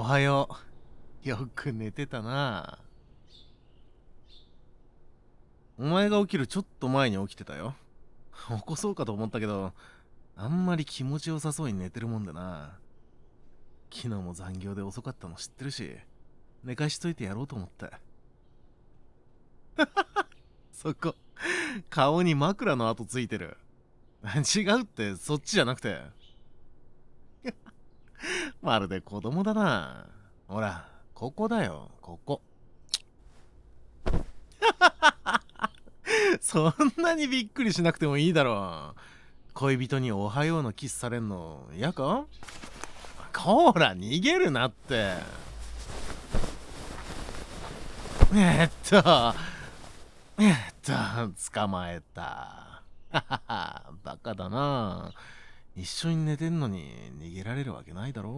はよう。よく寝てたな。お前が起きるちょっと前に起きてたよ。起こそうかと思ったけど、あんまり気持ちよさそうに寝てるもんでな。昨日も残業で遅かったの知ってるし、寝かしといてやろうと思って。そこ、顔に枕の跡ついてる。違うって、そっちじゃなくて。まるで子供だな。ほら、ここだよ、ここ。そんなにびっくりしなくてもいいだろう。恋人におはようのキスされんの嫌か？こーら逃げるなって。えっと捕まえた。ははは、バカだな。一緒に寝てんのに逃げられるわけないだろう。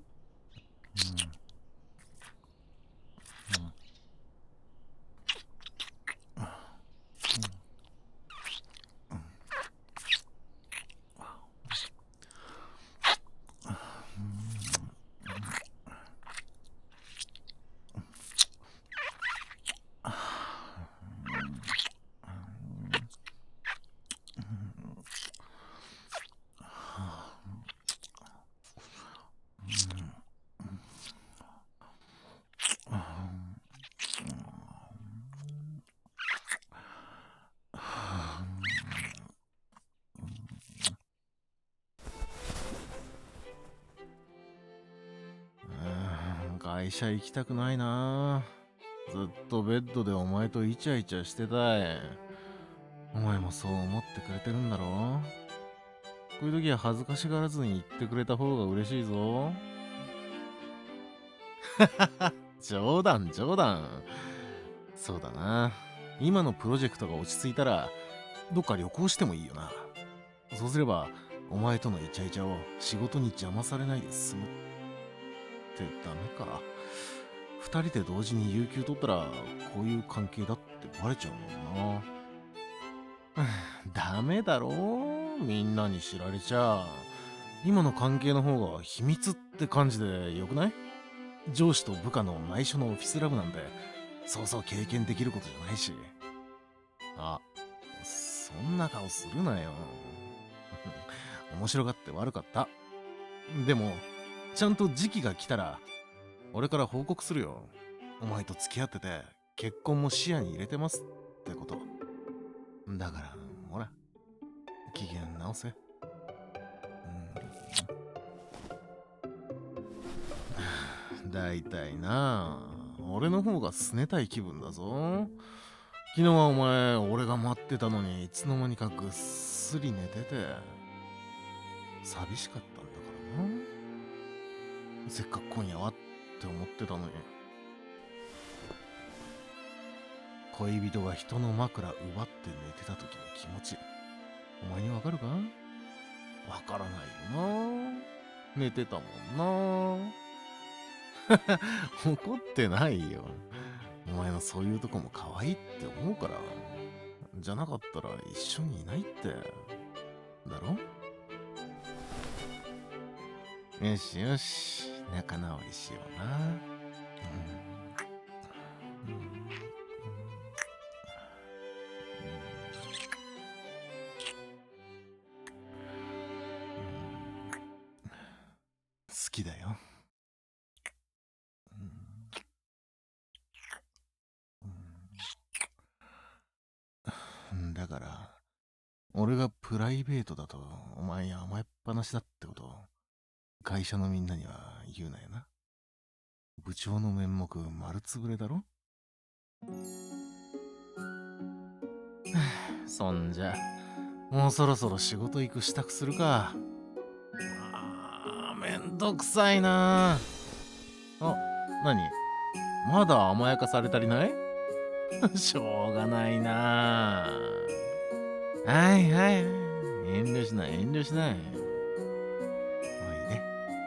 会社行きたくないな。ずっとベッドでお前とイチャイチャしてたい。お前もそう思ってくれてるんだろ？こういう時は恥ずかしがらずに言ってくれた方が嬉しいぞ。冗談冗談。そうだな。今のプロジェクトが落ち着いたらどっか旅行してもいいよな。そうすればお前とのイチャイチャを仕事に邪魔されないで済むってダメか。二人で同時に有給取ったらこういう関係だってバレちゃうもんな。ダメだろう、みんなに知られちゃ。今の関係の方が秘密って感じでよくない？上司と部下の内緒のオフィスラブなんでそうそう経験できることじゃないし。あ、そんな顔するなよ。面白がって悪かった。でもちゃんと時期が来たら俺から報告するよ。お前と付き合ってて結婚も視野に入れてますってこと。だからほら、機嫌直せ。だいたいな、俺の方が拗ねたい気分だぞ。昨日はお前、俺が待ってたのにいつの間にかぐっすり寝てて寂しかったんだからな。せっかく今夜はって思ってたのに。恋人が人の枕奪って寝てた時の気持ち、お前にわかるか？わからないよな。寝てたもんな。怒ってないよ。お前のそういうとこも可愛いって思うから。じゃなかったら一緒にいないって。だろ？よしよし、仲直りしような。好きだよ。だから俺がプライベートだとお前に甘えっぱなしだってことを会社のみんなには言うなよな。部長の面目丸つぶれだろ。そんじゃもうそろそろ仕事行く支度するか。めんどくさいな。あ、何？まだ甘やかされ足りない？しょうがないな。はいはい、遠慮しない遠慮しない。おいで。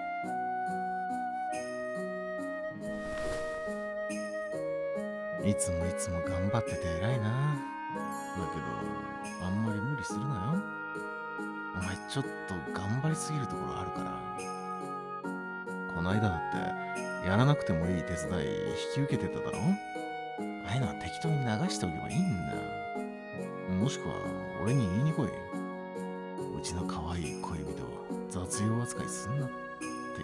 いつもいつも頑張ってて偉いな。だけどあんまり無理するなよ。お前ちょっと頑張りすぎるところあるから。こないだだってやらなくてもいい手伝い引き受けてただろ。ああいうのは適当に流しておけばいいんだ。もしくは俺に言いに来い。うちの可愛い恋人を雑用扱いすんなって言ってや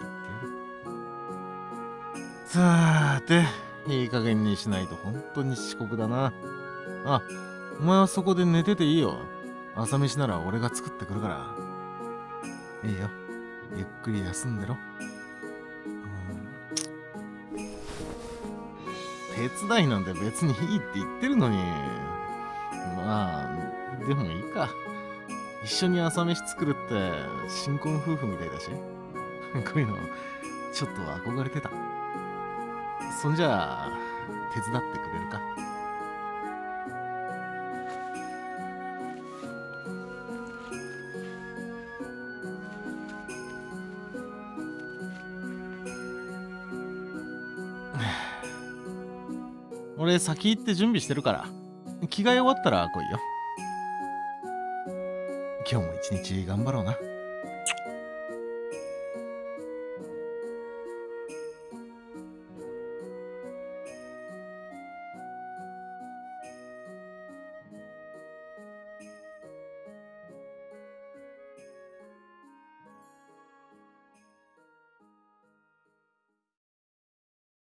る。さーて、いい加減にしないと本当に遅刻だな。あ、お前はそこで寝てていいよ。朝飯なら俺が作ってくるから。いいよ。ゆっくり休んでろ。手伝いなんて別にいいって言ってるのに。まあ、でもいいか。一緒に朝飯作るって新婚夫婦みたいだし。こういうの、ちょっと憧れてた。そんじゃあ、手伝ってくれるか。俺先行って準備してるから。着替え終わったら来いよ。今日も一日頑張ろうな。